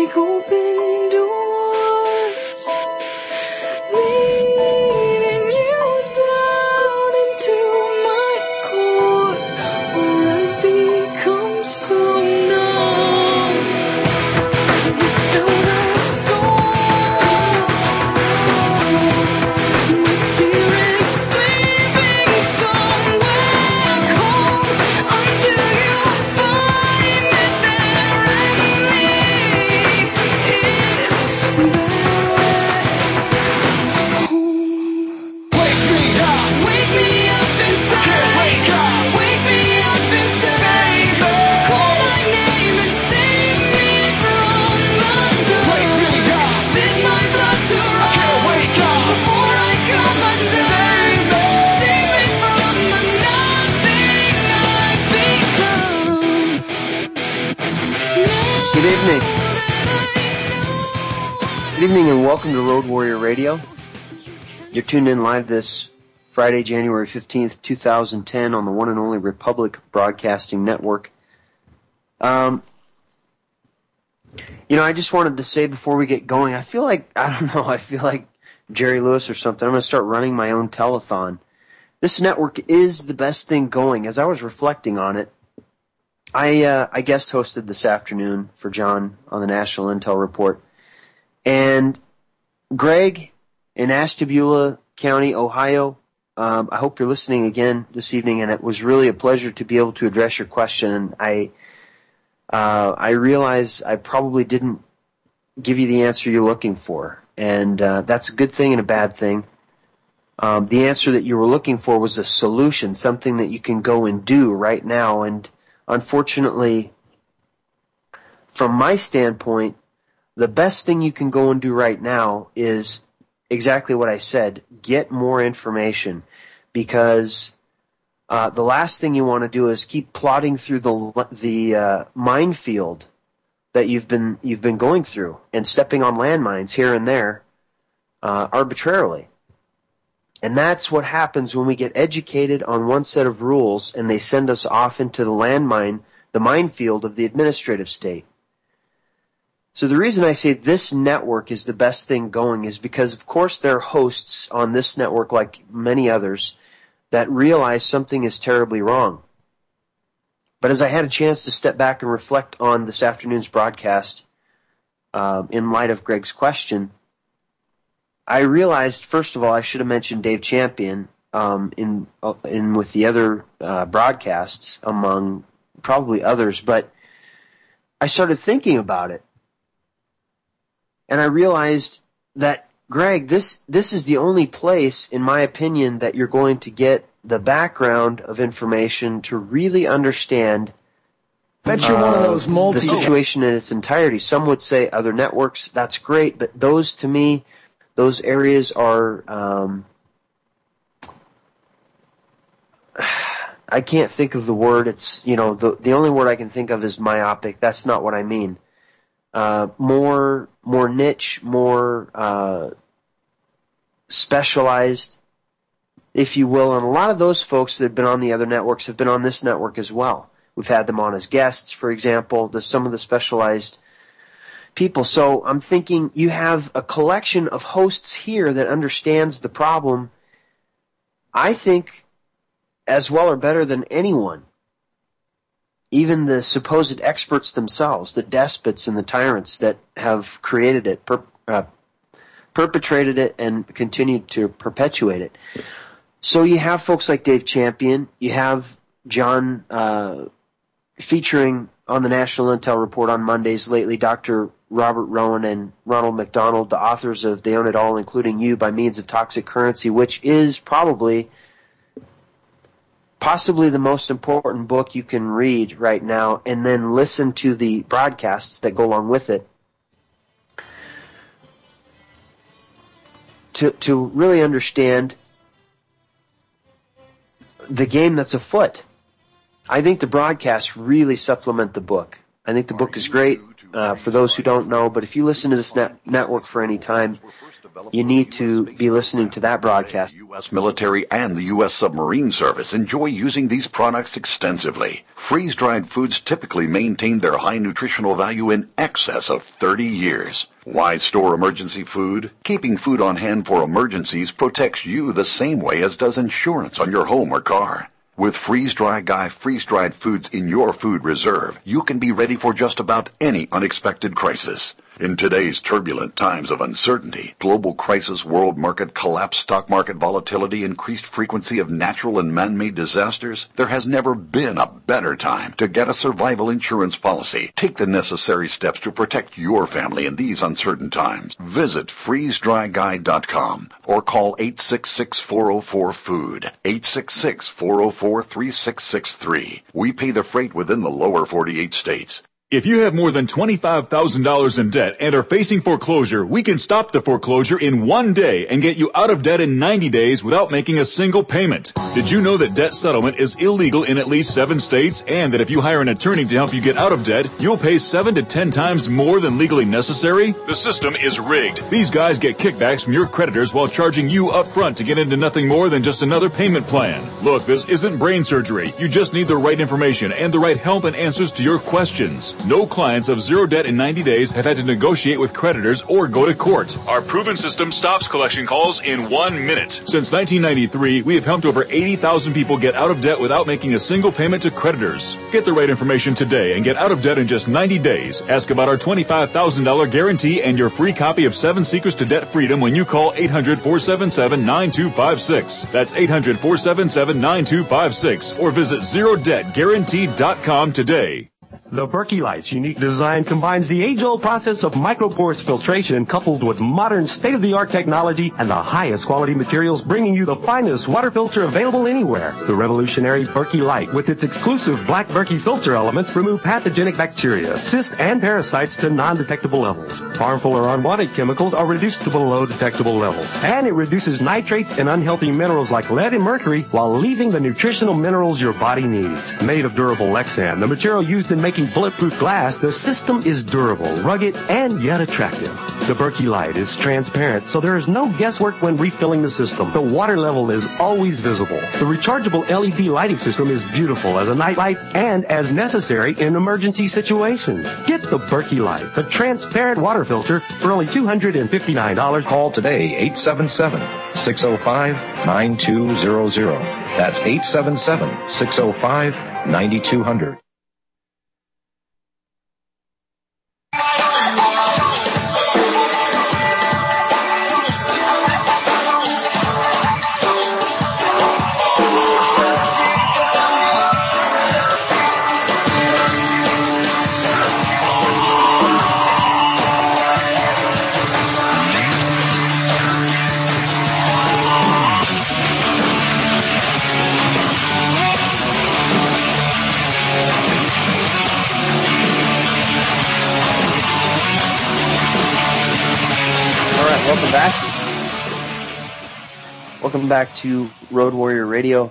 like open doors, leading you down into my core, where I become so numb. You feel the soul, my spirit sleeping somewhere cold, until you find it there and lead it back home. Wake me up inside. Wake me up inside. Call my name and save me from the dark. Bid my blood to run before I come undone. Save me from the nothing I've become. Good evening. Good evening and welcome to Road Warrior Radio. You're tuned in live this Friday, January 15th, 2010 on the one and only Republic Broadcasting Network. I just wanted to say before we get going, I feel like Jerry Lewis or something. I'm going to start running my own telethon. This network is the best thing going. As I was reflecting on it, I guest hosted this afternoon for John on the National Intel Report. And Greg in Ashtabula County, Ohio, I hope you're listening again this evening, and it was really a pleasure to be able to address your question. I realize I probably didn't give you the answer you're looking for, and that's a good thing and a bad thing. The answer that you were looking for was a solution, something that you can go and do right now, and unfortunately, from my standpoint, the best thing you can go and do right now is exactly what I said. Get more information, because the last thing you want to do is keep plodding through the minefield that you've been going through and stepping on landmines here and there arbitrarily. And that's what happens when we get educated on one set of rules and they send us off into the minefield of the administrative state. So the reason I say this network is the best thing going is because, of course, there are hosts on this network, like many others, that realize something is terribly wrong. But as I had a chance to step back and reflect on this afternoon's broadcast, in light of Greg's question, I realized, first of all, I should have mentioned Dave Champion in with the other broadcasts, among probably others, but I started thinking about it. And I realized that, Greg, this is the only place, in my opinion, that you're going to get the background of information to really understand Bet you're one of those the situation in its entirety. Some would say other networks, that's great, but those, to me, those areas are, I can't think of the word. It's, the only word I can think of is myopic. That's not what I mean. More niche, more specialized, if you will. And a lot of those folks that have been on the other networks have been on this network as well. We've had them on as guests, for example, some of the specialized people. So I'm thinking you have a collection of hosts here that understands the problem, I think, as well or better than anyone. Even the supposed experts themselves, the despots and the tyrants that have created it, perpetrated it, and continued to perpetuate it. So you have folks like Dave Champion, you have John featuring on the National Intel Report on Mondays lately, Dr. Robert Rowan and Ronald McDonald, the authors of They Own It All, Including You, by Means of Toxic Currency, which is possibly the most important book you can read right now, and then listen to the broadcasts that go along with it to really understand the game that's afoot. I think the broadcasts really supplement the book. I think the book is great for those who don't know, but if you listen to this network for any time, you need to be listening to that broadcast. The U.S. military and the U.S. submarine service enjoy using these products extensively. Freeze-dried foods typically maintain their high nutritional value in excess of 30 years. Why store emergency food? Keeping food on hand for emergencies protects you the same way as does insurance on your home or car. With Freeze-Dry Guy freeze-dried foods in your food reserve, you can be ready for just about any unexpected crisis. In today's turbulent times of uncertainty, global crisis, world market collapse, stock market volatility, increased frequency of natural and man-made disasters, there has never been a better time to get a survival insurance policy. Take the necessary steps to protect your family in these uncertain times. Visit freezedryguy.com or call 866-404-FOOD, 866-404-3663. We pay the freight within the lower 48 states. If you have more than $25,000 in debt and are facing foreclosure, we can stop the foreclosure in 1 day and get you out of debt in 90 days without making a single payment. Did you know that debt settlement is illegal in at least 7 states, and that if you hire an attorney to help you get out of debt, you'll pay 7 to 10 times more than legally necessary? The system is rigged. These guys get kickbacks from your creditors while charging you up front to get into nothing more than just another payment plan. Look, this isn't brain surgery. You just need the right information and the right help and answers to your questions. No clients of zero debt in 90 days have had to negotiate with creditors or go to court. Our proven system stops collection calls in 1 minute. Since 1993, we have helped over 80,000 people get out of debt without making a single payment to creditors. Get the right information today and get out of debt in just 90 days. Ask about our $25,000 guarantee and your free copy of 7 Secrets to Debt Freedom when you call 800-477-9256. That's 800-477-9256 or visit ZeroDebtGuaranteed.com today. The Berkey Light's unique design combines the age-old process of microporous filtration coupled with modern state-of-the-art technology and the highest quality materials, bringing you the finest water filter available anywhere. The revolutionary Berkey Light, with its exclusive black Berkey filter elements, remove pathogenic bacteria, cysts, and parasites to non-detectable levels. Harmful or unwanted chemicals are reduced to below detectable levels. And it reduces nitrates and unhealthy minerals like lead and mercury while leaving the nutritional minerals your body needs. Made of durable Lexan, the material used in making bulletproof glass, the system is durable, rugged, and yet attractive. The Berkey Light is transparent, so there is no guesswork when refilling the system. The water level is always visible. The rechargeable LED lighting system is beautiful as a night light and as necessary in emergency situations. Get the Berkey Light, the transparent water filter, for only $259. Call today, 877-605-9200. That's 877-605-9200. Welcome back to Road Warrior Radio.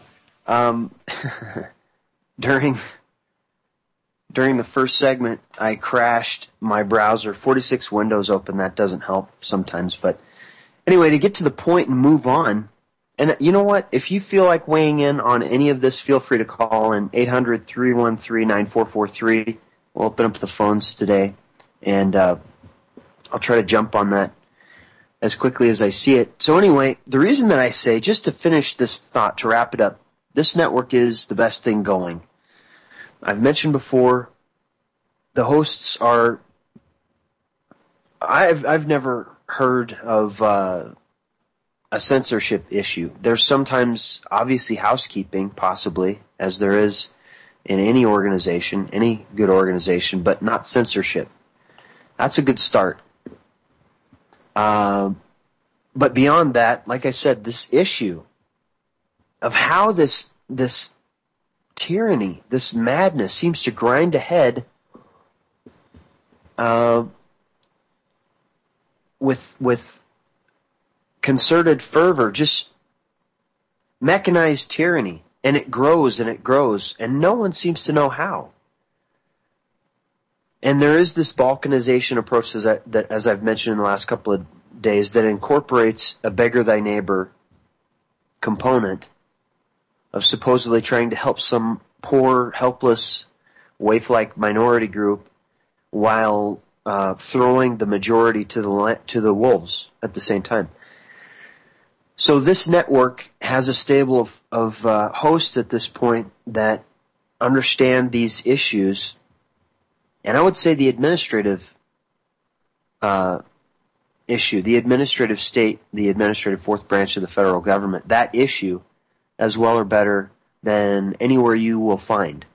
During the first segment, I crashed my browser. 46 windows open. That doesn't help sometimes. But anyway, to get to the point and move on, and you know what? If you feel like weighing in on any of this, feel free to call in 800-313-9443. We'll open up the phones today, and I'll try to jump on that as quickly as I see it. So anyway, the reason that I say, just to finish this thought, to wrap it up, this network is the best thing going. I've mentioned before, the hosts are, I've never heard of a censorship issue. There's sometimes, obviously, housekeeping, possibly, as there is in any organization, any good organization, but not censorship. That's a good start. But beyond that, like I said, this issue of how this tyranny, this madness seems to grind ahead with concerted fervor, just mechanized tyranny, and it grows and it grows, and no one seems to know how. And there is this balkanization approach that, as I've mentioned in the last couple of days, that incorporates a beggar thy neighbor component of supposedly trying to help some poor, helpless, waif-like minority group while throwing the majority to the wolves at the same time. So this network has a stable of hosts at this point that understand these issues, and I would say the administrative issue, the administrative state, the administrative fourth branch of the federal government, that issue as well or better than anywhere you will find.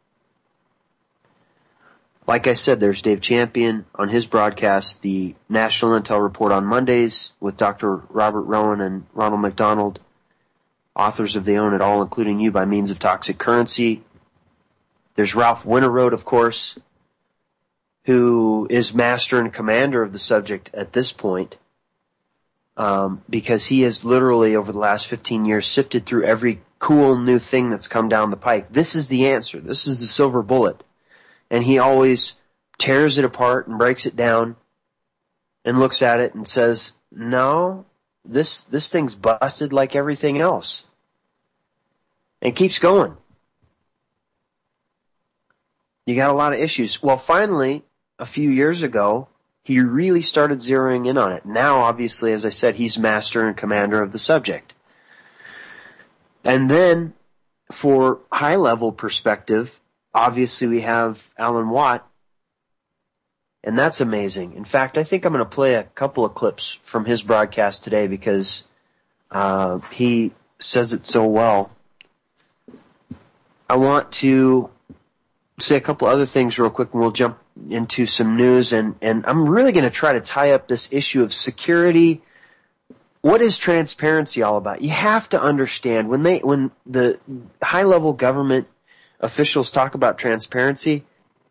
Like I said, there's Dave Champion on his broadcast, the National Intel Report on Mondays with Dr. Robert Rowan and Ronald McDonald, authors of They Own It All, Including You by Means of Toxic Currency. There's Ralph Winterroad, of course, who is master and commander of the subject at this point, because he has literally, over the last 15 years, sifted through every cool new thing that's come down the pike. This is the answer. This is the silver bullet. And he always tears it apart and breaks it down and looks at it and says, no, this thing's busted like everything else. And keeps going. You got a lot of issues. Well, finally, a few years ago, he really started zeroing in on it. Now, obviously, as I said, he's master and commander of the subject. And then, for high-level perspective, obviously we have Alan Watt, and that's amazing. In fact, I think I'm going to play a couple of clips from his broadcast today because he says it so well. I want to say a couple other things real quick, and we'll jump into some news. And I'm really going to try to tie up this issue of security. What is transparency all about? You have to understand when the high-level government officials talk about transparency,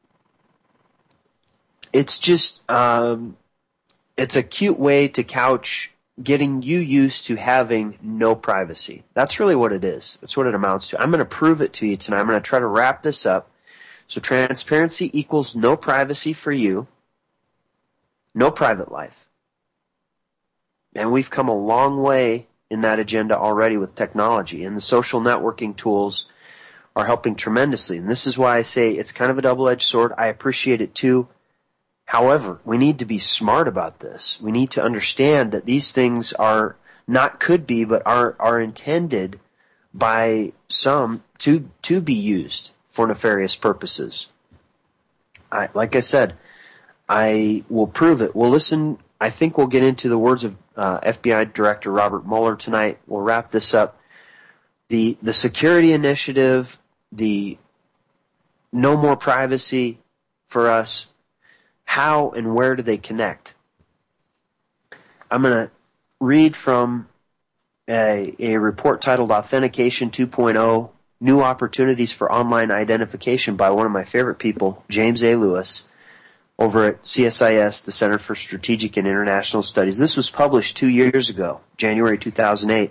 it's just it's a cute way to couch getting you used to having no privacy. That's really what it is. That's what it amounts to. I'm going to prove it to you tonight. I'm going to try to wrap this up. So transparency equals no privacy for you, no private life. And we've come a long way in that agenda already with technology, and the social networking tools are helping tremendously. And this is why I say it's kind of a double-edged sword. I appreciate it too. However, we need to be smart about this. We need to understand that these things are not could be, but are intended by some to be used for nefarious purposes. Like I said, I will prove it. We'll listen. I think we'll get into the words of FBI Director Robert Mueller tonight. We'll wrap this up. The security initiative, the no more privacy for us, how and where do they connect? I'm going to read from a report titled Authentication 2.0, New Opportunities for Online Identification by one of my favorite people, James A. Lewis, over at CSIS, the Center for Strategic and International Studies. This was published 2 years ago, January 2008.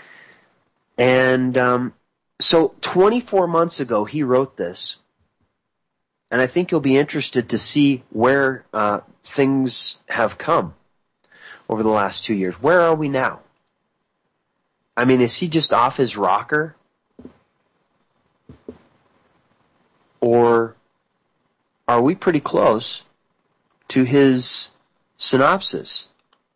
And so 24 months ago, he wrote this. And I think you'll be interested to see where things have come over the last 2 years. Where are we now? I mean, is he just off his rocker? Or are we pretty close to his synopsis?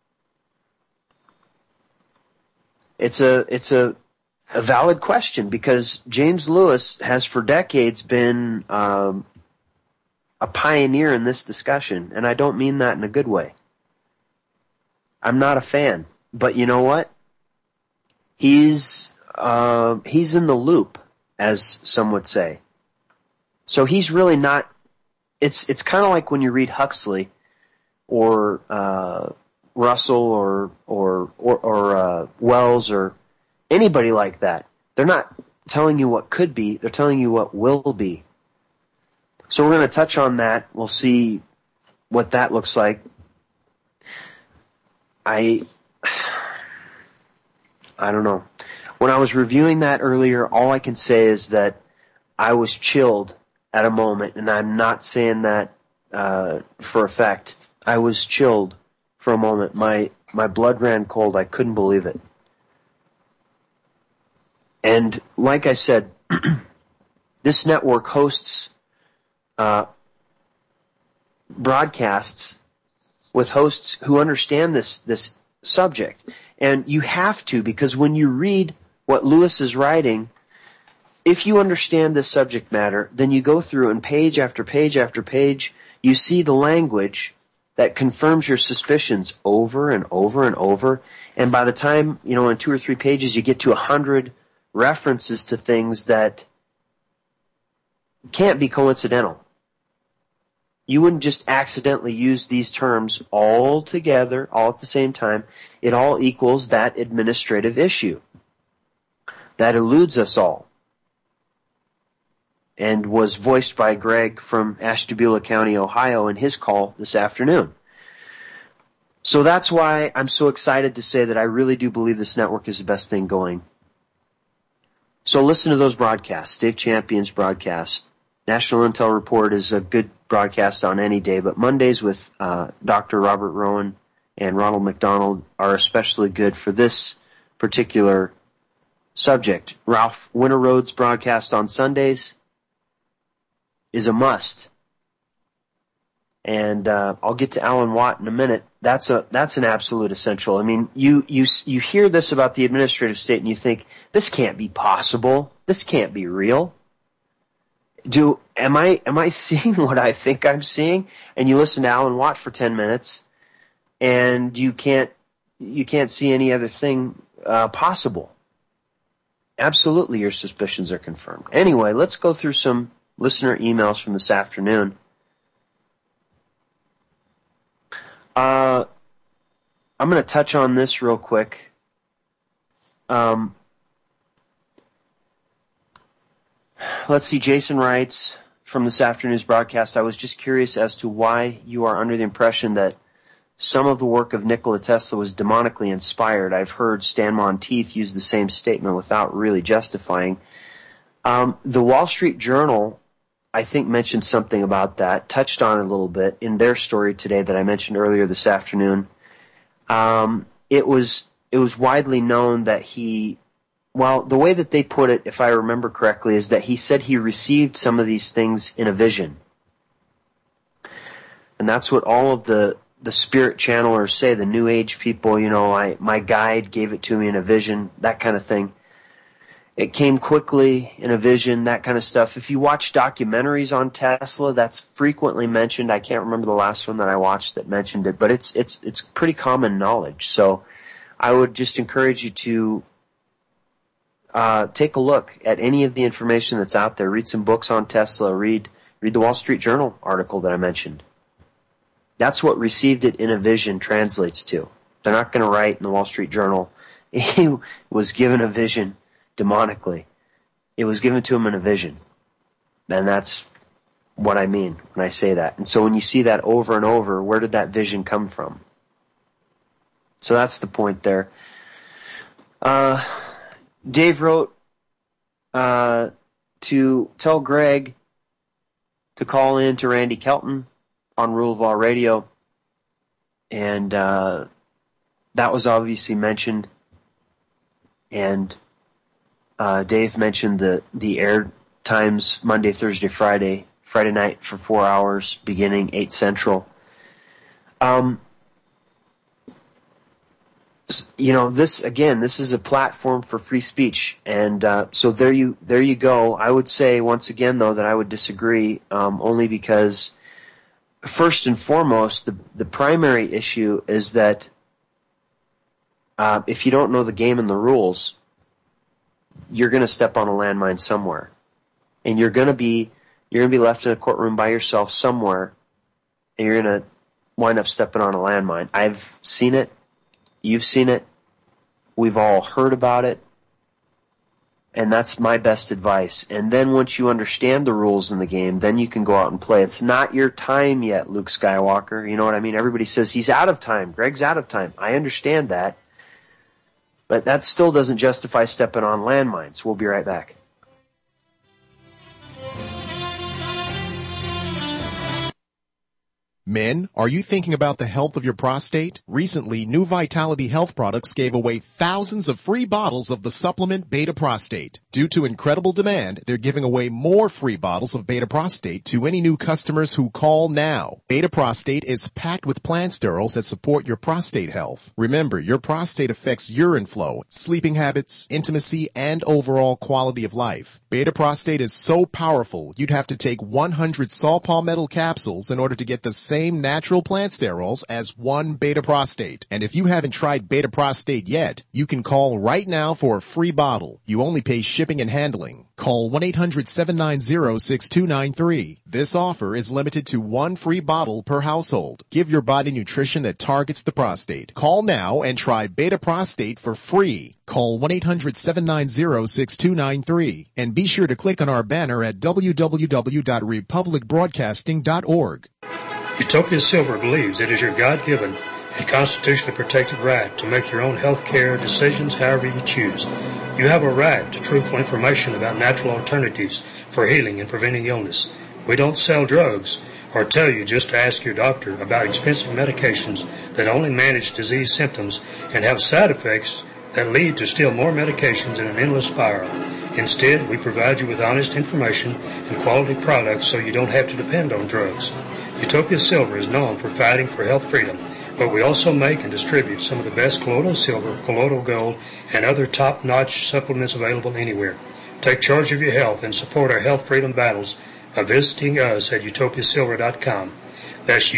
It's a valid question because James Lewis has for decades been a pioneer in this discussion, and I don't mean that in a good way. I'm not a fan, but you know what? He's in the loop, as some would say. So he's really not. It's kind of like when you read Huxley or Russell or Wells or anybody like that. They're not telling you what could be. They're telling you what will be. So we're going to touch on that. We'll see what that looks like. I don't know. When I was reviewing that earlier, all I can say is that I was chilled at a moment, and I'm not saying that for effect, I was chilled for a moment. My blood ran cold. I couldn't believe it. And like I said, this network hosts broadcasts with hosts who understand this subject. And you have to, because when you read what Lewis is writing, if you understand this subject matter, then you go through and page after page after page, you see the language that confirms your suspicions over and over and over. And by the time, in 2 or 3 pages, you get to 100 references to things that can't be coincidental. You wouldn't just accidentally use these terms all together, all at the same time. It all equals that administrative issue that eludes us all, and was voiced by Greg from Ashtabula County, Ohio, in his call this afternoon. So that's why I'm so excited to say that I really do believe this network is the best thing going. So listen to those broadcasts. Dave Champion's broadcast. National Intel Report is a good broadcast on any day, but Mondays with Dr. Robert Rowan and Ronald McDonald are especially good for this particular subject. Ralph Winterrode's broadcast on Sundays is a must. And I'll get to Alan Watt in a minute. That's an absolute essential. I mean, you hear this about the administrative state and you think, this can't be possible. This can't be real. Am I seeing what I think I'm seeing? And you listen to Alan Watt for 10 minutes and you can't see any other thing possible. Absolutely, your suspicions are confirmed. Anyway, let's go through some listener emails from this afternoon. I'm going to touch on this real quick. Let's see, Jason writes from this afternoon's broadcast, I was just curious as to why you are under the impression that some of the work of Nikola Tesla was demonically inspired. I've heard Stan Monteith use the same statement without really justifying. The Wall Street Journal, I think, mentioned something about that, touched on it a little bit in their story today that I mentioned earlier this afternoon. It was widely known that the way that they put it, if I remember correctly, is that he said he received some of these things in a vision. And that's what all of the spirit channelers say, the New Age people, my guide gave it to me in a vision, that kind of thing. It came quickly in a vision, that kind of stuff. If you watch documentaries on Tesla, that's frequently mentioned. I can't remember the last one that I watched that mentioned it, but it's pretty common knowledge. So I would just encourage you to take a look at any of the information that's out there. Read some books on Tesla. Read the Wall Street Journal article that I mentioned. That's what received it in a vision translates to. They're not going to write in the Wall Street Journal, he was given a vision demonically. It was given to him in a vision. And that's what I mean when I say that. And so when you see that over and over, where did that vision come from? So that's the point there. Dave wrote to tell Greg to call in to Randy Kelton on Rule of Law Radio. And that was obviously mentioned. And Dave mentioned the air times Monday, Thursday, Friday night for 4 hours beginning 8 Central. This is a platform for free speech, and so there you go. I would say once again, though, that I would disagree, only because first and foremost, the primary issue is that if you don't know the game and the rules, you're going to step on a landmine somewhere, and you're going to be left in a courtroom by yourself somewhere, and you're going to wind up stepping on a landmine. I've seen it. You've seen it. We've all heard about it. And that's my best advice. And then once you understand the rules in the game, then you can go out and play. It's not your time yet, Luke Skywalker. You know what I mean? Everybody says he's out of time. Greg's out of time. I understand that. But that still doesn't justify stepping on landmines. We'll be right back. Men, are you thinking about the health of your prostate? Recently, New Vitality Health Products gave away thousands of free bottles of the supplement Beta Prostate. Due to incredible demand, they're giving away more free bottles of Beta Prostate to any new customers who call now. Beta Prostate is packed with plant sterols that support your prostate health. Remember, your prostate affects urine flow, sleeping habits, intimacy, and overall quality of life. Beta Prostate is so powerful, you'd have to take 100 saw palmetto capsules in order to get the same natural plant sterols as one Beta Prostate. And if you haven't tried Beta Prostate yet, you can call right now for a free bottle. You only pay shipping and handling. Call 1-800-790-6293. This offer is limited to one free bottle per household. Give your body nutrition that targets the prostate. Call now and try Beta Prostate for free. Call 1-800-790-6293. And be sure to click on our banner at www.republicbroadcasting.org. Utopia Silver believes it is your God-given and constitutionally protected right to make your own health care decisions however you choose. You have a right to truthful information about natural alternatives for healing and preventing illness. We don't sell drugs or tell you just to ask your doctor about expensive medications that only manage disease symptoms and have side effects that lead to still more medications in an endless spiral. Instead, we provide you with honest information and quality products so you don't have to depend on drugs. Utopia Silver is known for fighting for health freedom, but we also make and distribute some of the best colloidal silver, colloidal gold, and other top-notch supplements available anywhere. Take charge of your health and support our health freedom battles by visiting us at utopiasilver.com. That's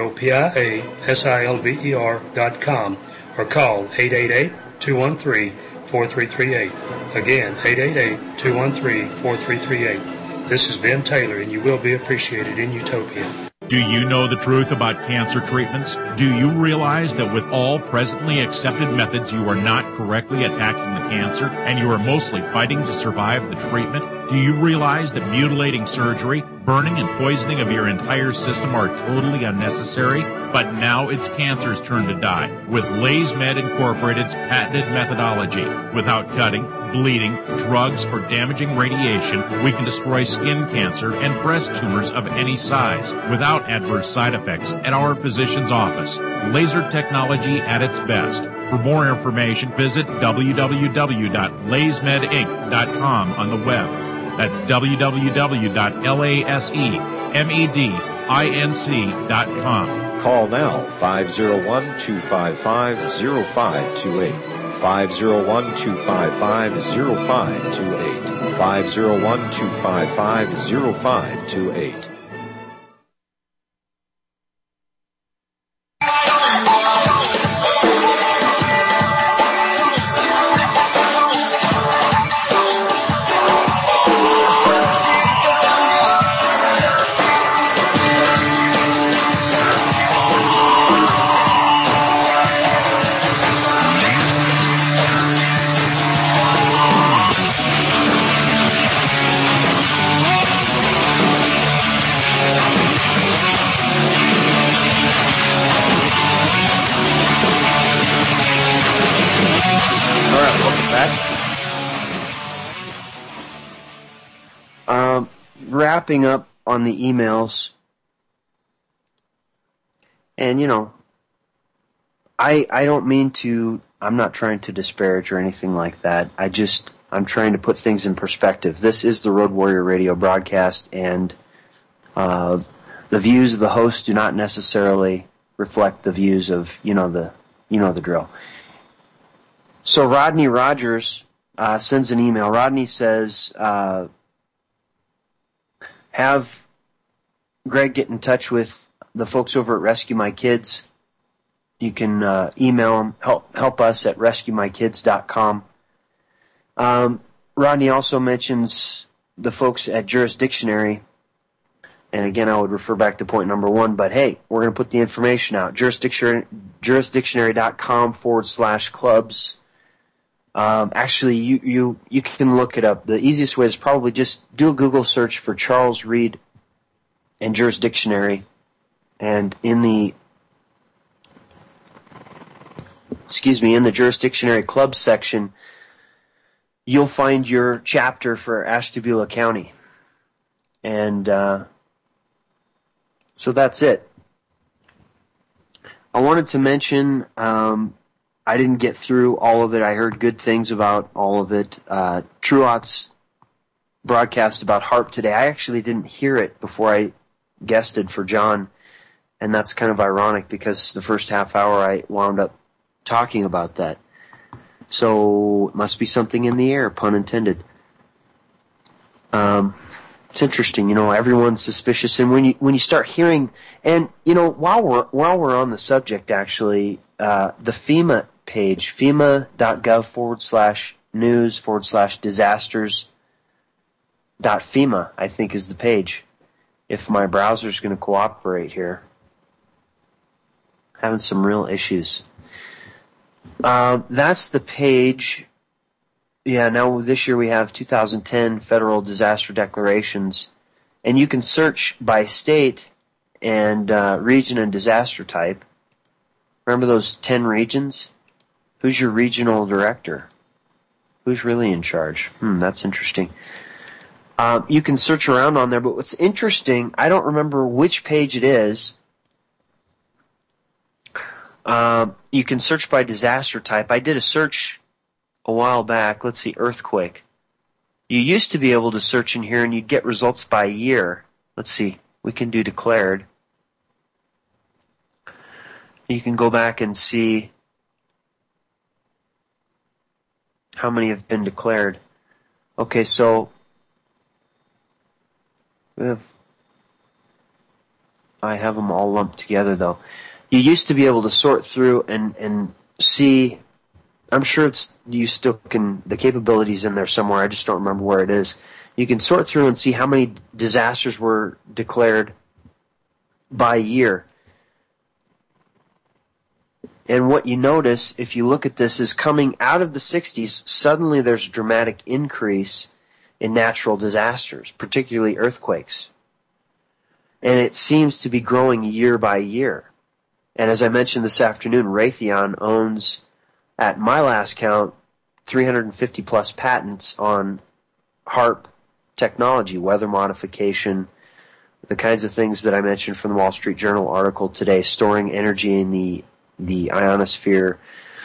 utopiasilver.com, or call 888-213-4338. Again, 888-213-4338. This is Ben Taylor, and you will be appreciated in Utopia. Do you know the truth about cancer treatments? Do you realize that with all presently accepted methods, you are not correctly attacking the cancer, and you are mostly fighting to survive the treatment? Do you realize that mutilating surgery, burning and poisoning of your entire system are totally unnecessary? But now it's cancer's turn to die with LaysMed Incorporated's patented methodology. Without cutting, bleeding, drugs, or damaging radiation, we can destroy skin cancer and breast tumors of any size without adverse side effects at our physician's office. Laser technology at its best. For more information, visit www.laysmedinc.com on the web. That's www.lasemedinc.com. Call now, 501-255-0528. 501-255-0528. 501-255-0528. Wrapping up on the emails, and I don't mean to, I'm not trying to disparage or anything like that. I'm trying to put things in perspective. This is the Road Warrior Radio broadcast, and the views of the host do not necessarily reflect the views of, the drill. So Rodney Rogers sends an email. Rodney says, have Greg get in touch with the folks over at Rescue My Kids. You can email them, help us at rescuemykids.com. Rodney also mentions the folks at Jurisdictionary. And again, I would refer back to point number 1, but hey, we're going to put the information out. Jurisdictionary.com/clubs. Actually, you can look it up. The easiest way is probably just do a Google search for Charles Reed and Jurisdictionary, and in the Jurisdictionary Club section, you'll find your chapter for Ashtabula County, and so that's it. I wanted to mention, I didn't get through all of it. I heard good things about all of it. Truott's broadcast about HAARP today, I actually didn't hear it before I guested for John, and that's kind of ironic because the first half hour I wound up talking about that. So it must be something in the air, pun intended. It's interesting, everyone's suspicious, and when you start hearing, and while we're on the subject, actually, the FEMA page, FEMA.gov/news/disasters.FEMA, I think is the page. If my browser's going to cooperate here, having some real issues. That's the page. Yeah, now this year we have 2010 federal disaster declarations, and you can search by state and region and disaster type. Remember those 10 regions? Who's your regional director? Who's really in charge? That's interesting. You can search around on there, but what's interesting, I don't remember which page it is. You can search by disaster type. I did a search a while back. Let's see, earthquake. You used to be able to search in here and you'd get results by year. Let's see, we can do declared. You can go back and see how many have been declared. Okay, so I have them all lumped together though. You used to be able to sort through and see. I'm sure you still can, the capability's in there somewhere, I just don't remember where it is. You can sort through and see how many disasters were declared by year. And what you notice, if you look at this, is coming out of the 60s, suddenly there's a dramatic increase in natural disasters, particularly earthquakes. And it seems to be growing year by year. And as I mentioned this afternoon, Raytheon owns, at my last count, 350 plus patents on HAARP technology, weather modification, the kinds of things that I mentioned from the Wall Street Journal article today, storing energy in the ionosphere,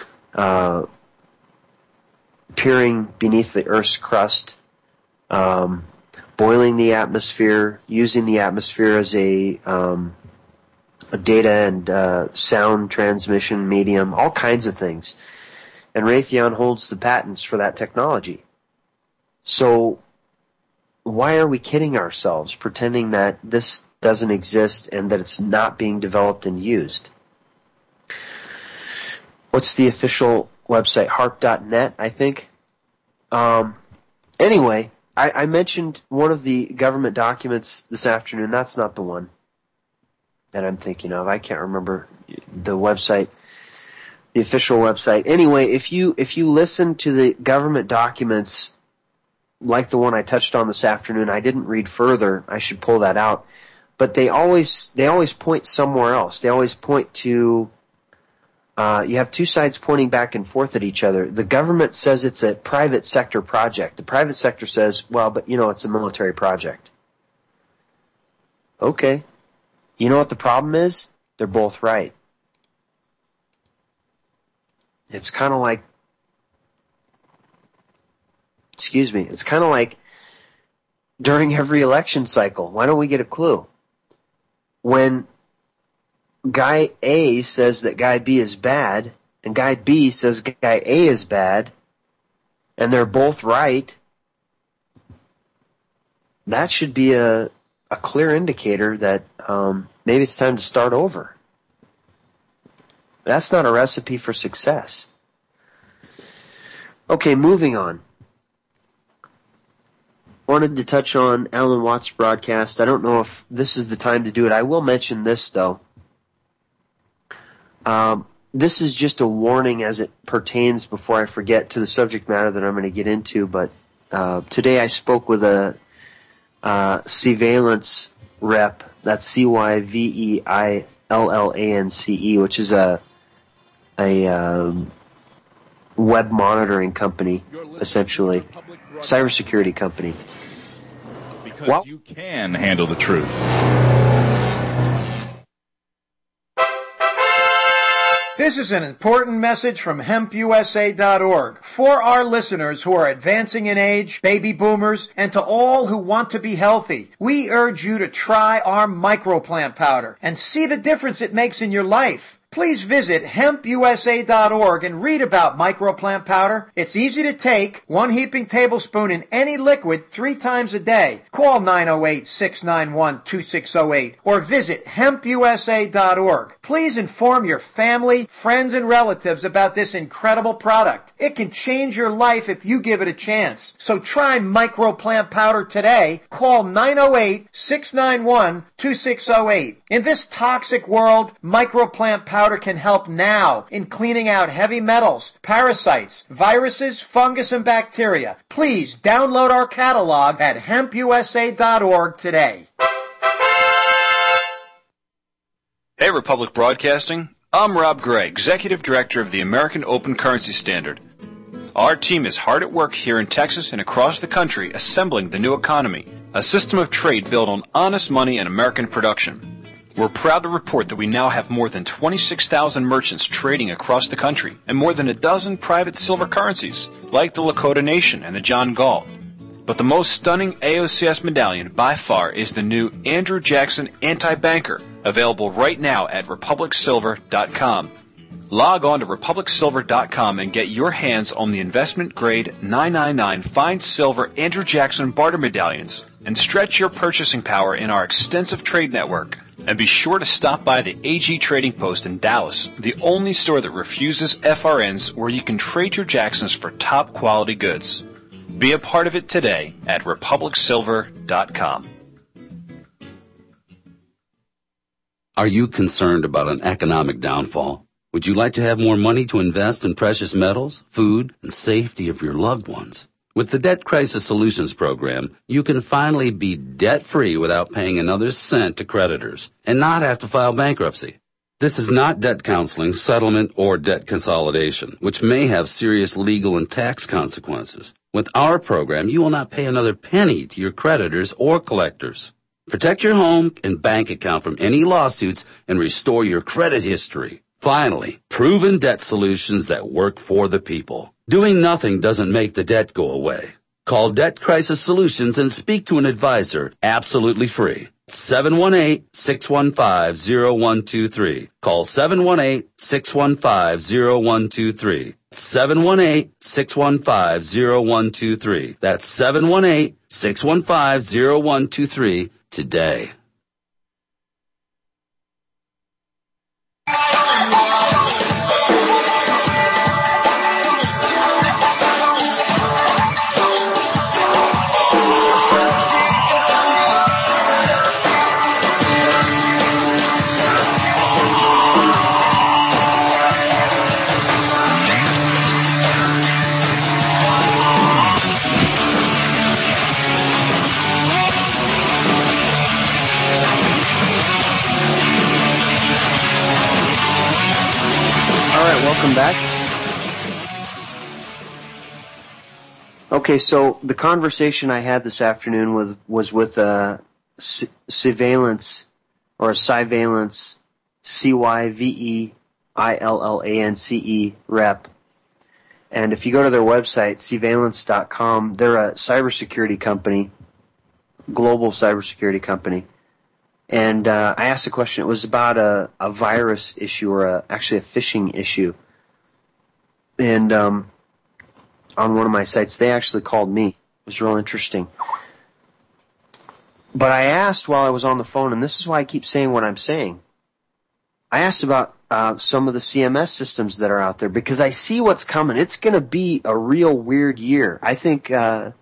peering beneath the Earth's crust, boiling the atmosphere, using the atmosphere as a data and sound transmission medium, all kinds of things. And Raytheon holds the patents for that technology. So why are we kidding ourselves, pretending that this doesn't exist and that it's not being developed and used? What's the official website? HAARP.net, I think. Anyway, I mentioned one of the government documents this afternoon. That's not the one that I'm thinking of. I can't remember the website, the official website. Anyway, if you listen to the government documents like the one I touched on this afternoon, I didn't read further. I should pull that out. But they always point somewhere else. They always point to, you have two sides pointing back and forth at each other. The government says it's a private sector project. The private sector says, well, but it's a military project. Okay. You know what the problem is? They're both right. It's kind of like, it's kind of like during every election cycle. Why don't we get a clue? When guy A says that guy B is bad, and guy B says guy A is bad, and they're both right, that should be a clear indicator that maybe it's time to start over. That's not a recipe for success. Okay, moving on. Wanted to touch on Alan Watts' broadcast. I don't know if this is the time to do it. I will mention this, though. This is just a warning as it pertains, before I forget, to the subject matter that I'm going to get into. But today I spoke with a Cyveillance rep. That's Cyveillance, which is a web monitoring company, essentially, cybersecurity company. Because you can handle the truth. This is an important message from HempUSA.org for our listeners who are advancing in age, baby boomers, and to all who want to be healthy. We urge you to try our microplant powder and see the difference it makes in your life. Please visit HempUSA.org and read about microplant powder. It's easy to take, 1 heaping tablespoon in any liquid 3 times a day. Call 908-691-2608 or visit HempUSA.org. Please inform your family, friends, and relatives about this incredible product. It can change your life if you give it a chance. So try microplant powder today. Call 908-691-2608. In this toxic world, microplant powder can help now in cleaning out heavy metals, parasites, viruses, fungus, and bacteria. Please download our catalog at HempUSA.org today. Hey, Republic Broadcasting. I'm Rob Gray, Executive Director of the American Open Currency Standard. Our team is hard at work here in Texas and across the country assembling the new economy, a system of trade built on honest money and American production. We're proud to report that we now have more than 26,000 merchants trading across the country and more than a dozen private silver currencies, like the Lakota Nation and the John Galt. But the most stunning AOCS medallion by far is the new Andrew Jackson Anti-Banker, available right now at RepublicSilver.com. Log on to RepublicSilver.com and get your hands on the investment-grade 999 fine silver Andrew Jackson barter medallions and stretch your purchasing power in our extensive trade network. And be sure to stop by the AG Trading Post in Dallas, the only store that refuses FRNs, where you can trade your Jacksons for top quality goods. Be a part of it today at RepublicSilver.com. Are you concerned about an economic downfall? Would you like to have more money to invest in precious metals, food, and safety of your loved ones? With the Debt Crisis Solutions Program, you can finally be debt-free without paying another cent to creditors and not have to file bankruptcy. This is not debt counseling, settlement, or debt consolidation, which may have serious legal and tax consequences. With our program, you will not pay another penny to your creditors or collectors. Protect your home and bank account from any lawsuits and restore your credit history. Finally, proven debt solutions that work for the people. Doing nothing doesn't make the debt go away. Call Debt Crisis Solutions and speak to an advisor absolutely free. 718-615-0123. Call 718-615-0123. 718-615-0123. That's 718-615-0123 today. Welcome back. Okay, so the conversation I had this afternoon was with a Cyvalence, or a Cyvalence, Cyvellance rep. And if you go to their website, Cyvalence.com, they're a cybersecurity company, global cybersecurity company. And I asked a question. It was about a virus issue, or actually a phishing issue. And on one of my sites, they actually called me. It was real interesting. But I asked while I was on the phone, and this is why I keep saying what I'm saying. I asked about some of the CMS systems that are out there, because I see what's coming. It's going to be a real weird year. I think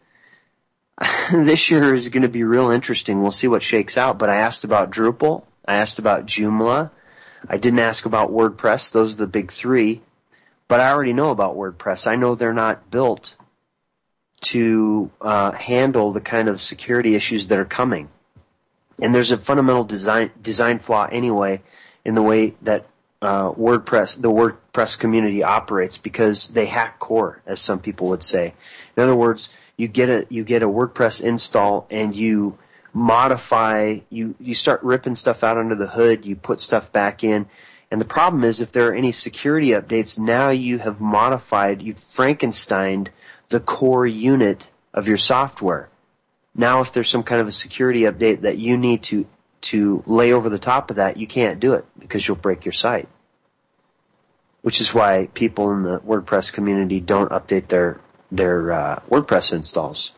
this year is going to be real interesting. We'll see what shakes out. But I asked about Drupal. I asked about Joomla. I didn't ask about WordPress. Those are the big three. But I already know about WordPress. I know they're not built to handle the kind of security issues that are coming. And there's a fundamental design flaw anyway in the way that the WordPress community operates, because they hack core, as some people would say. In other words, you get a WordPress install and you modify, you start ripping stuff out under the hood, you put stuff back in, And the problem is, if there are any security updates, now you have modified, you've Frankensteined the core unit of your software. Now if there's some kind of a security update that you need to lay over the top of that, you can't do it because you'll break your site. Which is why people in the WordPress community don't update their WordPress installs.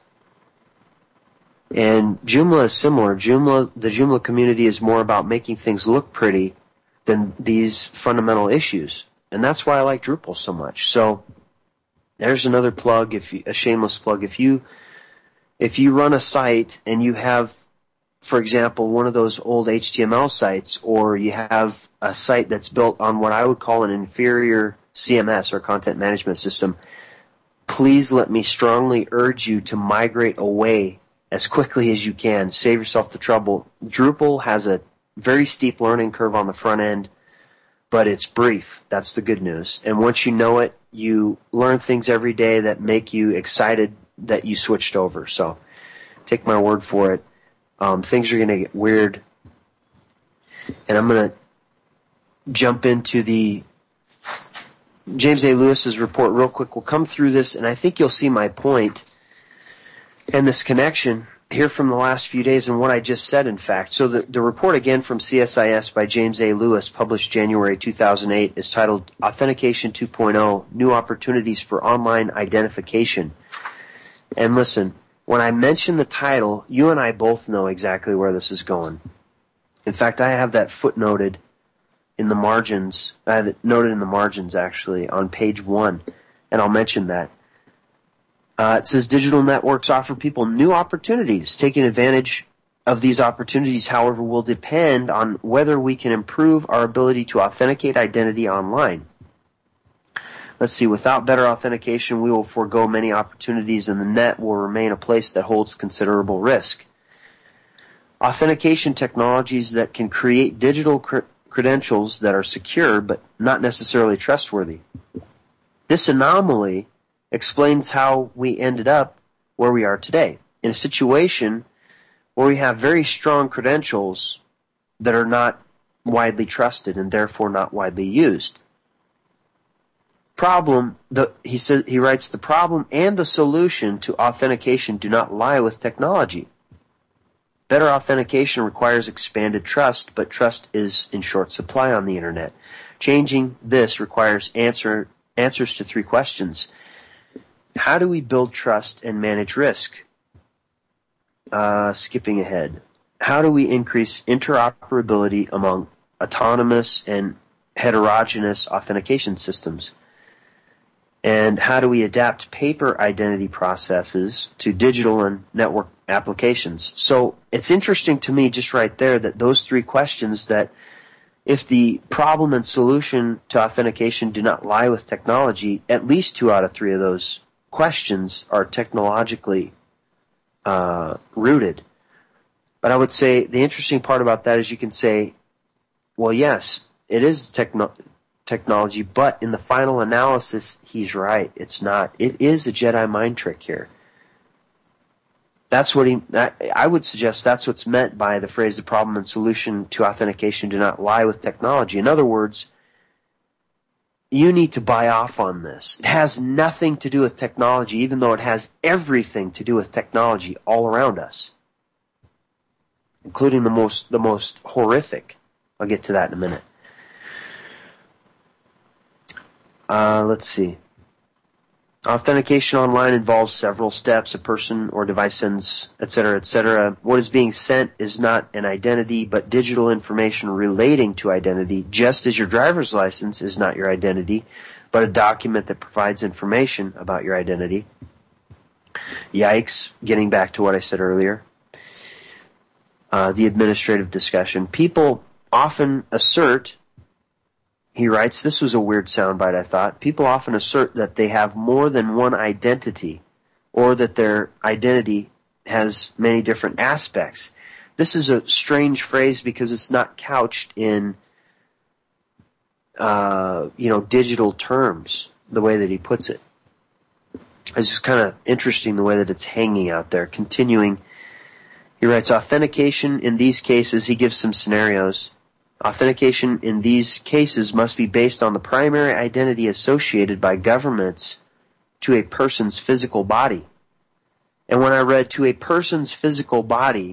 And Joomla is similar. The Joomla community is more about making things look pretty than these fundamental issues. And that's why I like Drupal so much. So there's another plug, a shameless plug. If you run a site and you have, for example, one of those old HTML sites, or you have a site that's built on what I would call an inferior CMS or content management system, please let me strongly urge you to migrate away as quickly as you can. Save yourself the trouble. Drupal has a very steep learning curve on the front end, but it's brief. That's the good news. And once you know it, you learn things every day that make you excited that you switched over. So take my word for it. Things are going to get weird. And I'm going to jump into the James A. Lewis's report real quick. We'll come through this, and I think you'll see my point and this connection here from the last few days and what I just said, in fact. So the report again from CSIS by James A. Lewis, published January 2008, is titled Authentication 2.0, New Opportunities for Online Identification. And listen, when I mention the title, you and I both know exactly where this is going. In fact, I have that footnoted in the margins. I have it noted in the margins, actually, on page 1, and I'll mention that. It says digital networks offer people new opportunities. Taking advantage of these opportunities, however, will depend on whether we can improve our ability to authenticate identity online. Let's see, without better authentication, we will forego many opportunities, and the net will remain a place that holds considerable risk. Authentication technologies that can create digital credentials that are secure but not necessarily trustworthy. This anomaly explains how we ended up where we are today, in a situation where we have very strong credentials that are not widely trusted and therefore not widely used. He writes, the problem and the solution to authentication do not lie with technology. Better authentication requires expanded trust, but trust is in short supply on the internet. Changing this requires answers to 3 questions. How do we build trust and manage risk? Skipping ahead. How do we increase interoperability among autonomous and heterogeneous authentication systems? And how do we adapt paper identity processes to digital and network applications? So it's interesting to me just right there that those 3 questions, that if the problem and solution to authentication do not lie with technology, at least 2 out of 3 of those questions are technologically rooted. But I would say the interesting part about that is you can say, well, yes, it is technology, but in the final analysis, he's right. It's not. It is a Jedi mind trick here. That's what I would suggest that's what's meant by the phrase, the problem and solution to authentication do not lie with technology. In other words, you need to buy off on this. It has nothing to do with technology, even though it has everything to do with technology all around us, including the most horrific. I'll get to that in a minute. Let's see. Authentication online involves several steps. A person or device sends, etc., etc. What is being sent is not an identity, but digital information relating to identity, just as your driver's license is not your identity, but a document that provides information about your identity. Yikes, getting back to what I said earlier. The administrative discussion. People often assert, he writes, this was a weird soundbite, I thought. People often assert that they have more than one identity, or that their identity has many different aspects. This is a strange phrase because it's not couched in, digital terms, the way that he puts it. It's just kind of interesting the way that it's hanging out there. Continuing, he writes, authentication in these cases, he gives some scenarios. Authentication in these cases must be based on the primary identity associated by governments to a person's physical body. And when I read to a person's physical body,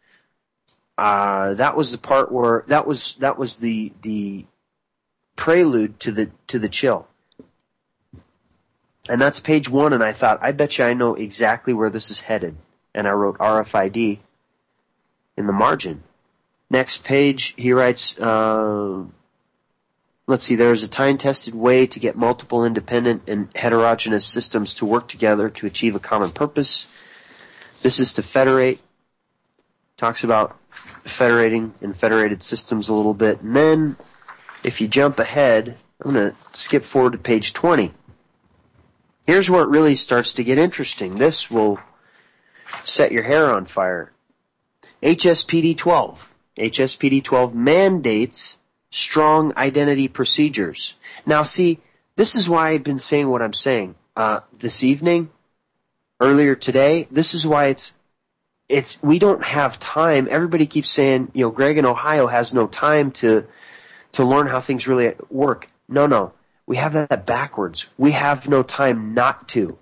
that was the part where that was the prelude to the chill. And that's page 1, and I thought, I bet you I know exactly where this is headed. And I wrote RFID in the margin. Next page, he writes, let's see, there is a time-tested way to get multiple independent and heterogeneous systems to work together to achieve a common purpose. This is to federate. Talks about federating and federated systems a little bit. And then, if you jump ahead, I'm going to skip forward to page 20. Here's where it really starts to get interesting. This will set your hair on fire. HSPD 12. HSPD 12 mandates strong identity procedures. Now see, this is why I've been saying what I'm saying. This evening, earlier today, this is why we don't have time. Everybody keeps saying, Greg in Ohio has no time to learn how things really work. No. We have that backwards. We have no time not to.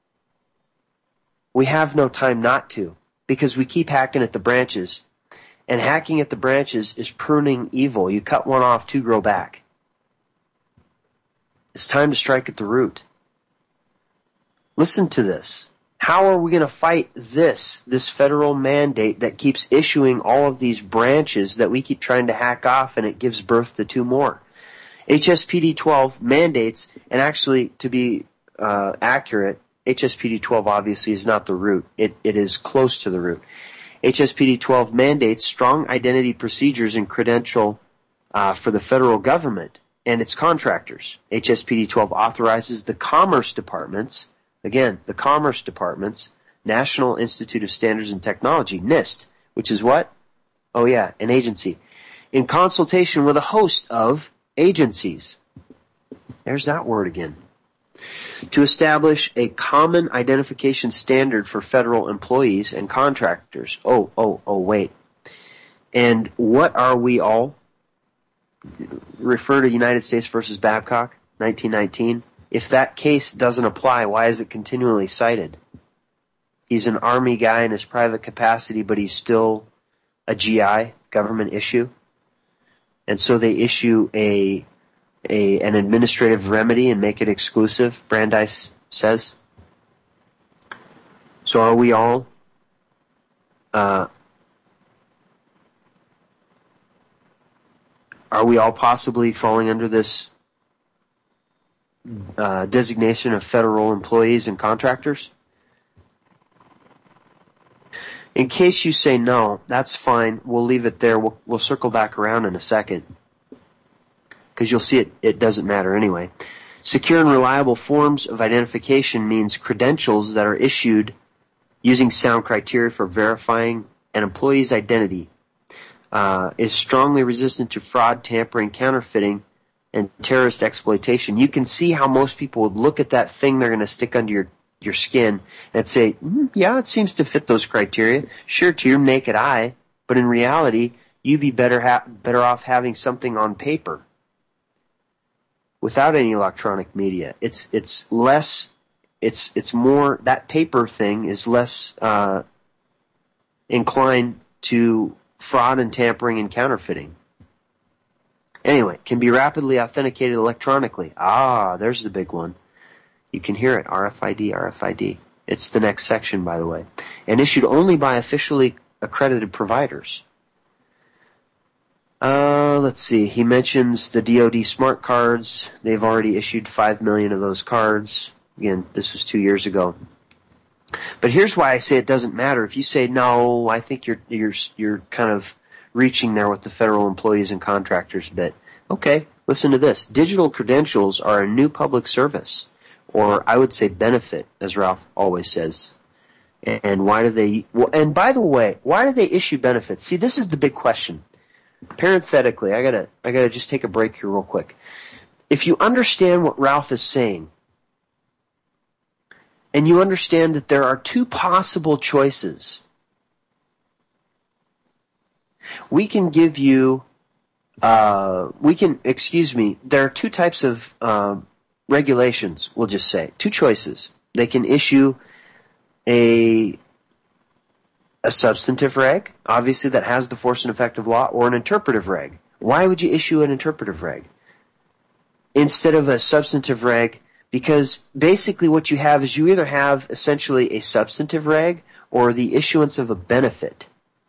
We have no time not to because we keep hacking at the branches. And hacking at the branches is pruning evil. You cut one off, 2 grow back. It's time to strike at the root. Listen to this. How are we going to fight this federal mandate that keeps issuing all of these branches that we keep trying to hack off, and it gives birth to 2 more? HSPD 12 mandates, and actually, to be accurate, HSPD 12 obviously is not the root. It is close to the root. HSPD 12 mandates strong identity procedures and credential for the federal government and its contractors. HSPD 12 authorizes the Commerce Department's, again, the Commerce Department's National Institute of Standards and Technology, NIST, which is what? Oh yeah, an agency. In consultation with a host of agencies. There's that word again. To establish a common identification standard for federal employees and contractors. Oh, wait. And what are we all? Refer to United States versus Babcock, 1919. If that case doesn't apply, why is it continually cited? He's an Army guy in his private capacity, but he's still a GI, government issue. And so they issue an administrative remedy and make it exclusive, Brandeis says. So are we all possibly falling under this designation of federal employees and contractors? In case you say no, that's fine. We'll leave it there. We'll circle back around in a second, because you'll see it doesn't matter anyway. Secure and reliable forms of identification means credentials that are issued using sound criteria for verifying an employee's identity. Is strongly resistant to fraud, tampering, counterfeiting, and terrorist exploitation. You can see how most people would look at that thing they're going to stick under your skin and say, yeah, it seems to fit those criteria. Sure, to your naked eye, but in reality, you'd be better off having something on paper without any electronic media. It's more, that paper thing is less inclined to fraud and tampering and counterfeiting. Anyway, can be rapidly authenticated electronically. There's the big one. You can hear it, RFID. It's the next section, by the way. And issued only by officially accredited providers. Let's see. He mentions the DoD smart cards. They've already issued 5 million of those cards. Again, this was 2 years ago. But here's why I say it doesn't matter. If you say, no, I think you're kind of reaching there with the federal employees and contractors bit. Okay, listen to this. Digital credentials are a new public service, or I would say benefit, as Ralph always says. And why do they, and by the way, why do they issue benefits? See, this is the big question. Parenthetically, I gotta just take a break here real quick. If you understand what Ralph is saying, and you understand that there are 2 possible choices, we can give you there are two types of regulations, we'll just say. Two choices. They can issue a substantive reg, obviously that has the force and effect of law, or an interpretive reg. Why would you issue an interpretive reg instead of a substantive reg? Because basically what you have is you either have essentially a substantive reg or the issuance of a benefit.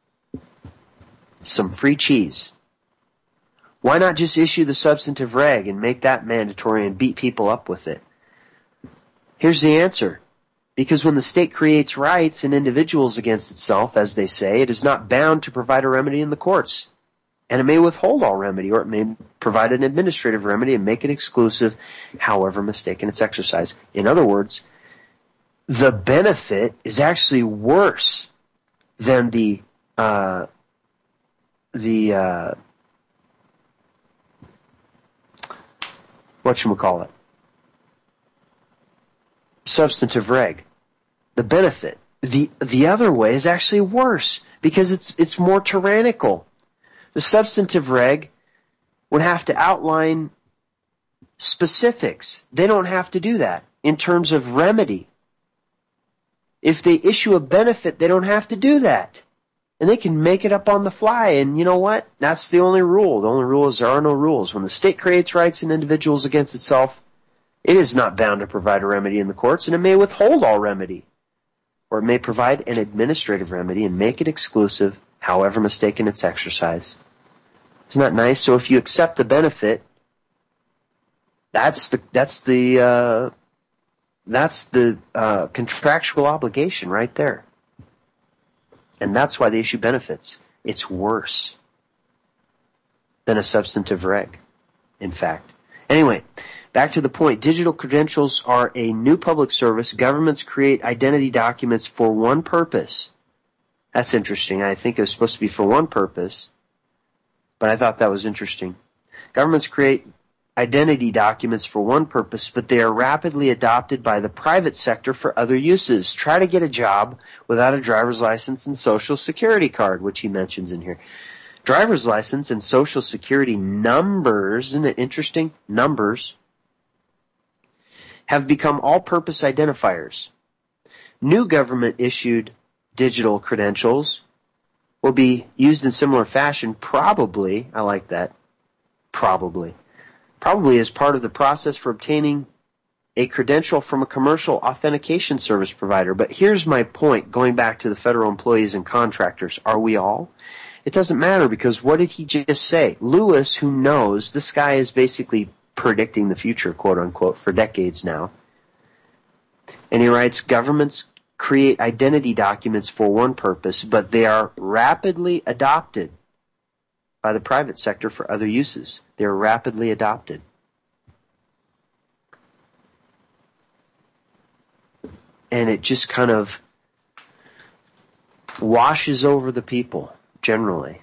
Some free cheese. Why not just issue the substantive reg and make that mandatory and beat people up with it? Here's the answer. Because when the state creates rights in individuals against itself, as they say, it is not bound to provide a remedy in the courts. And it may withhold all remedy, or it may provide an administrative remedy and make it exclusive, however mistaken its exercise. In other words, the benefit is actually worse than the whatchamacallit, substantive reg. The benefit. The other way is actually worse because it's more tyrannical. The substantive reg would have to outline specifics. They don't have to do that in terms of remedy. If they issue a benefit, they don't have to do that. And they can make it up on the fly. And you know what? That's the only rule. The only rule is there are no rules. When the state creates rights in individuals against itself, it is not bound to provide a remedy in the courts, and it may withhold all remedy. Or it may provide an administrative remedy and make it exclusive, however mistaken its exercise. Isn't that nice? So if you accept the benefit, that's the contractual obligation right there. And that's why they issue benefits. It's worse than a substantive reg, in fact. Anyway, back to the point. Digital credentials are a new public service. Governments create identity documents for one purpose. That's interesting. I think it was supposed to be for one purpose, but I thought that was interesting. Governments create identity documents for one purpose, but they are rapidly adopted by the private sector for other uses. Try to get a job without a driver's license and social security card, which he mentions in here. Driver's license and social security numbers, isn't it interesting? Numbers have become all-purpose identifiers. New government-issued digital credentials will be used in similar fashion, probably, I like that, probably as part of the process for obtaining a credential from a commercial authentication service provider. But here's my point, going back to the federal employees and contractors. Are we all? It doesn't matter, because what did he just say? Lewis, who knows, this guy is basically predicting the future, quote unquote, for decades now. And he writes, governments create identity documents for one purpose, but they are rapidly adopted by the private sector for other uses. They're rapidly adopted. And it just kind of washes over the people, generally,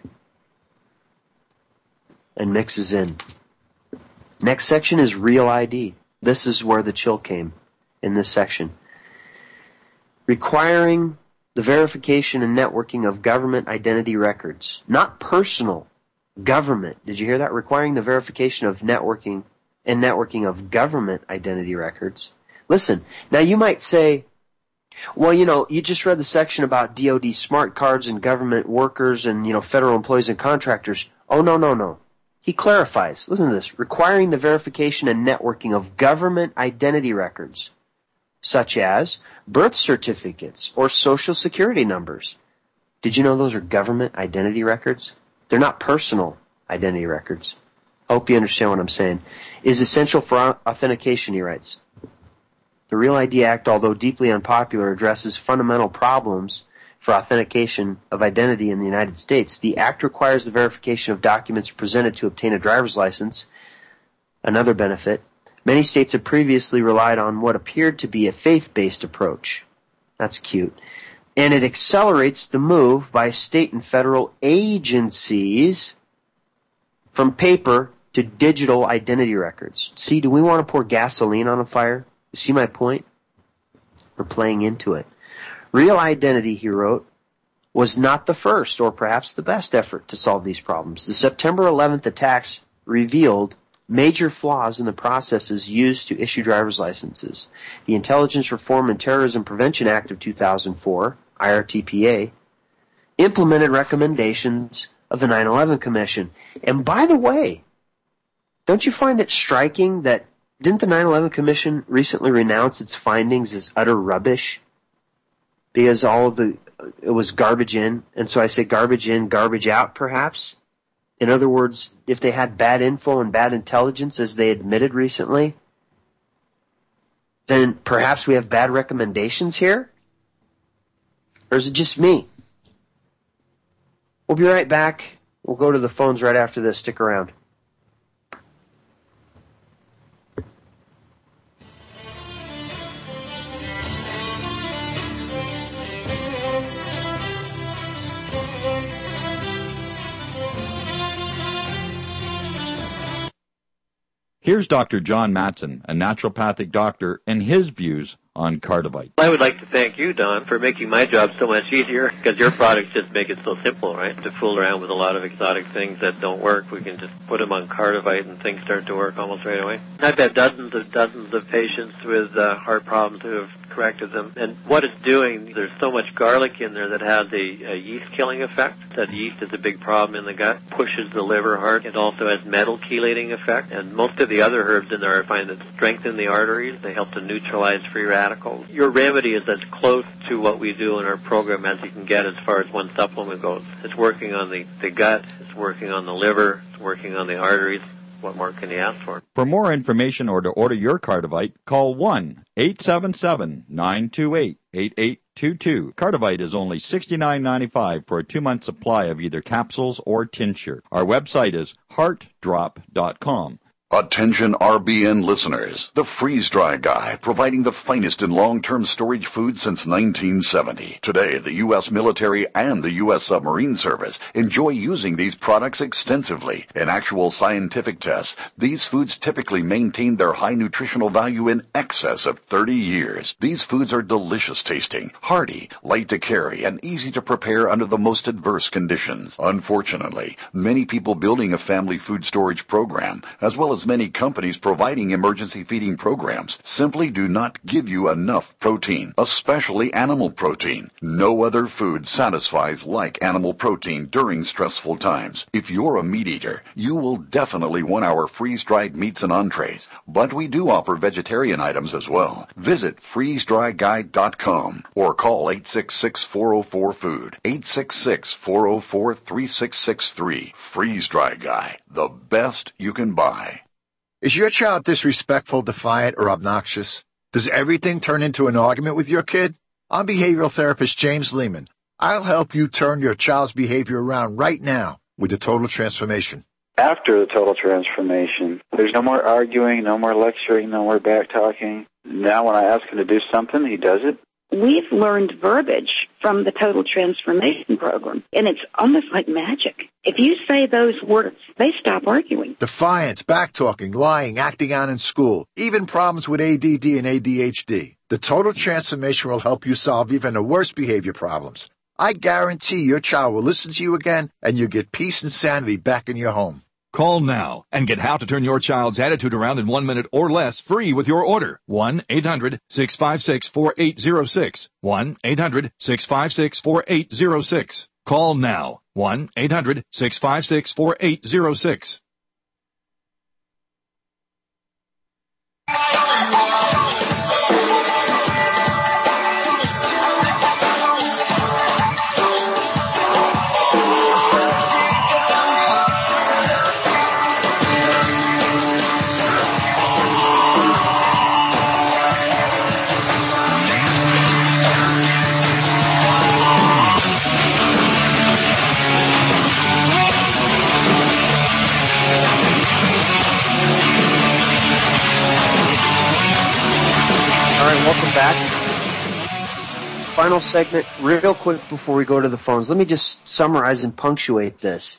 and mixes in. Next section is Real ID. This is where the chill came in this section. Requiring the verification and networking of government identity records. Not personal, government. Did you hear that? Requiring the verification of networking of government identity records. Listen, now you might say, well, you just read the section about DoD smart cards and government workers and, federal employees and contractors. Oh, no. He clarifies. Listen to this. Requiring the verification and networking of government identity records, such as birth certificates or social security numbers. Did you know those are government identity records? They're not personal identity records. Hope you understand what I'm saying. Is essential for authentication, he writes. The Real ID Act, although deeply unpopular, addresses fundamental problems for authentication of identity in the United States. The Act requires the verification of documents presented to obtain a driver's license, another benefit. Many states have previously relied on what appeared to be a faith-based approach. That's cute. And it accelerates the move by state and federal agencies from paper to digital identity records. See, do we want to pour gasoline on a fire? See my point? We're playing into it. Real identity, he wrote, was not the first or perhaps the best effort to solve these problems. The September 11th attacks revealed major flaws in the processes used to issue driver's licenses. The Intelligence Reform and Terrorism Prevention Act of 2004, IRTPA, implemented recommendations of the 9/11 Commission. And by the way, don't you find it striking that didn't the 9/11 Commission recently renounce its findings as utter rubbish? Because it was garbage in, and so I say garbage in, garbage out, perhaps? In other words, if they had bad info and bad intelligence, as they admitted recently, then perhaps we have bad recommendations here? Or is it just me? We'll be right back. We'll go to the phones right after this. Stick around. Here's Dr. John Matson, a naturopathic doctor, and his views on Cardivite. I would like to thank you, Don, for making my job so much easier, because your products just make it so simple, right? To fool around with a lot of exotic things that don't work, we can just put them on Cardivite and things start to work almost right away. I've had dozens of patients with heart problems who have corrected them. And what it's doing, there's so much garlic in there that has a yeast-killing effect. That yeast is a big problem in the gut, pushes the liver hard. It also has metal chelating effect. And most of the other herbs in there I find that strengthen the arteries. They help to neutralize free radicals. Your remedy is as close to what we do in our program as you can get as far as one supplement goes. It's working on the gut, it's working on the liver, it's working on the arteries. What more can you ask for? For more information or to order your Cardivite, call 1-877-928-8822. Cardivite is only $69.95 for a 2-month supply of either capsules or tincture. Our website is heartdrop.com. Attention RBN listeners. The Freeze Dry Guy, providing the finest in long-term storage food since 1970. Today, the U.S. military and the U.S. submarine service enjoy using these products extensively. In actual scientific tests, these foods typically maintain their high nutritional value in excess of 30 years. These foods are delicious tasting, hearty, light to carry, and easy to prepare under the most adverse conditions. Unfortunately, many people building a family food storage program, as well as many companies providing emergency feeding programs, simply do not give you enough protein, especially animal protein. No other food satisfies like animal protein during stressful times. If you're a meat eater, you will definitely want our freeze-dried meats and entrees, but we do offer vegetarian items as well. Visit freezedryguide.com or call 866-404-FOOD, 866-404-3663. Freeze Dry Guy, the best you can buy. Is your child disrespectful, defiant, or obnoxious? Does everything turn into an argument with your kid? I'm behavioral therapist James Lehman. I'll help you turn your child's behavior around right now with the Total Transformation. After the Total Transformation, there's no more arguing, no more lecturing, no more back-talking. Now when I ask him to do something, he does it. We've learned verbiage from the Total Transformation Program, and it's almost like magic. If you say those words, they stop arguing. Defiance, back-talking, lying, acting out in school, even problems with ADD and ADHD. The Total Transformation will help you solve even the worst behavior problems. I guarantee your child will listen to you again, and you'll get peace and sanity back in your home. Call now and get how to turn your child's attitude around in 1 minute or less free with your order. 1-800-656-4806. 1-800-656-4806. Call now. 1-800-656-4806. Welcome back. Final segment, real quick before we go to the phones. Let me just summarize and punctuate this.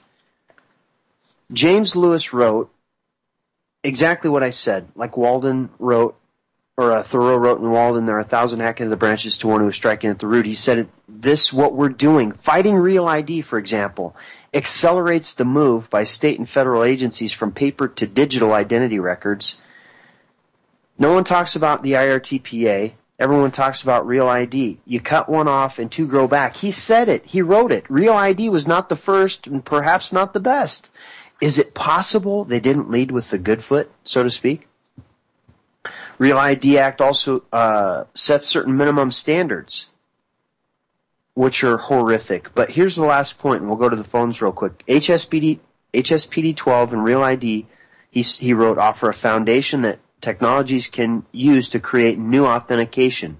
James Lewis wrote exactly what I said, like Walden wrote Thoreau wrote in Walden, there are 1,000 hacking at the branches to one who is striking at the root. He said, what we're doing, fighting Real ID, for example, accelerates the move by state and federal agencies from paper to digital identity records. No one talks about the IRTPA. Everyone talks about Real ID. You cut one off and two grow back. He said it. He wrote it. Real ID was not the first and perhaps not the best. Is it possible they didn't lead with the good foot, so to speak? Real ID Act also sets certain minimum standards, which are horrific. But here's the last point, and we'll go to the phones real quick. HSPD 12 and Real ID, he wrote, offer a foundation that technologies can use to create new authentication.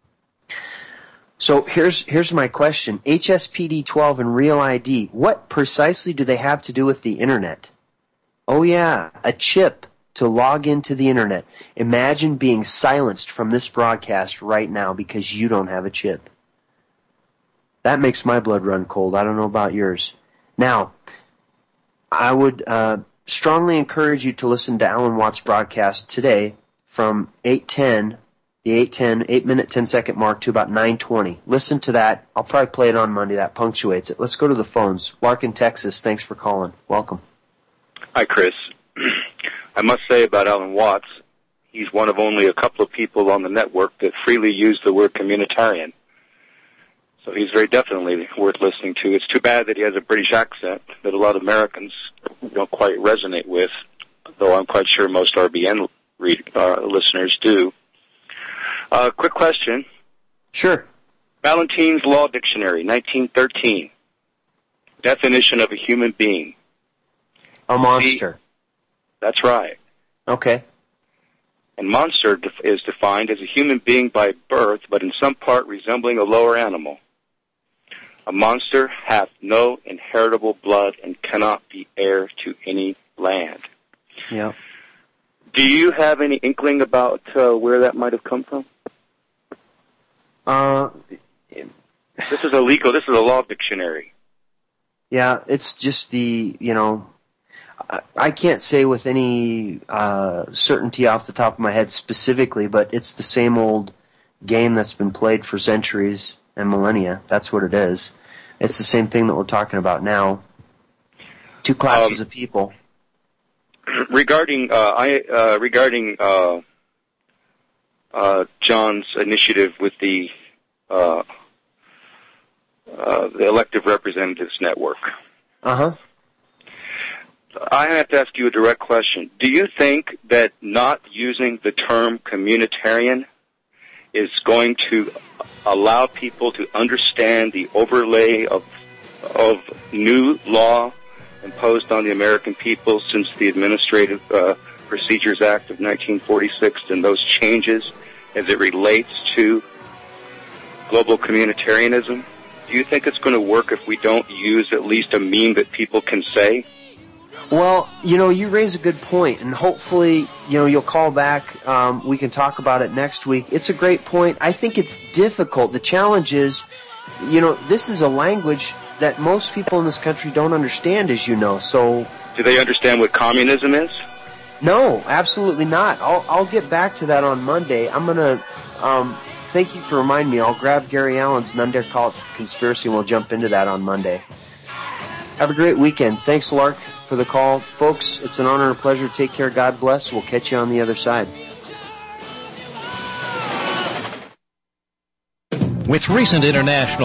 So here's my question. HSPD 12 and Real ID, what precisely do they have to do with the Internet? Oh yeah, a chip to log into the Internet. Imagine being silenced from this broadcast right now because you don't have a chip. That makes my blood run cold. I don't know about yours. Now, I would strongly encourage you to listen to Alan Watts' broadcast today from 8:10, the 8-minute, 10-second mark to about 9:20. Listen to that. I'll probably play it on Monday. That punctuates it. Let's go to the phones. Lark in Texas, thanks for calling. Welcome. Hi, Chris. I must say about Alan Watts, he's one of only a couple of people on the network that freely use the word communitarian. So he's very definitely worth listening to. It's too bad that he has a British accent that a lot of Americans don't quite resonate with, though I'm quite sure most RBN listeners do. Quick question. Sure. Ballantyne's Law Dictionary, 1913. Definition of a human being. A monster. That's right. Okay. And monster is defined as a human being by birth, but in some part resembling a lower animal. A monster hath no inheritable blood and cannot be heir to any land. Yeah. Do you have any inkling about where that might have come from? This is illegal. This is a law dictionary. Yeah, it's just I can't say with any certainty off the top of my head specifically, but it's the same old game that's been played for centuries and millennia. That's what it is. It's the same thing that we're talking about now. Two classes of people. Regarding John's initiative with the Elective Representatives Network. Uh-huh. I have to ask you a direct question. Do you think that not using the term communitarian is going to allow people to understand the overlay of new law imposed on the American people since the Administrative Procedures Act of 1946 and those changes as it relates to global communitarianism? Do you think it's going to work if we don't use at least a meme that people can say? Well, you raise a good point, and hopefully, you'll call back. We can talk about it next week. It's a great point. I think it's difficult. The challenge is, this is a language that most people in this country don't understand, as you know. So, do they understand what communism is? No, absolutely not. I'll get back to that on Monday. I'm gonna. Thank you for reminding me. I'll grab Gary Allen's None Dare Call It Conspiracy, and we'll jump into that on Monday. Have a great weekend. Thanks, Lark, for the call. Folks, it's an honor and a pleasure. Take care. God bless. We'll catch you on the other side. With recent international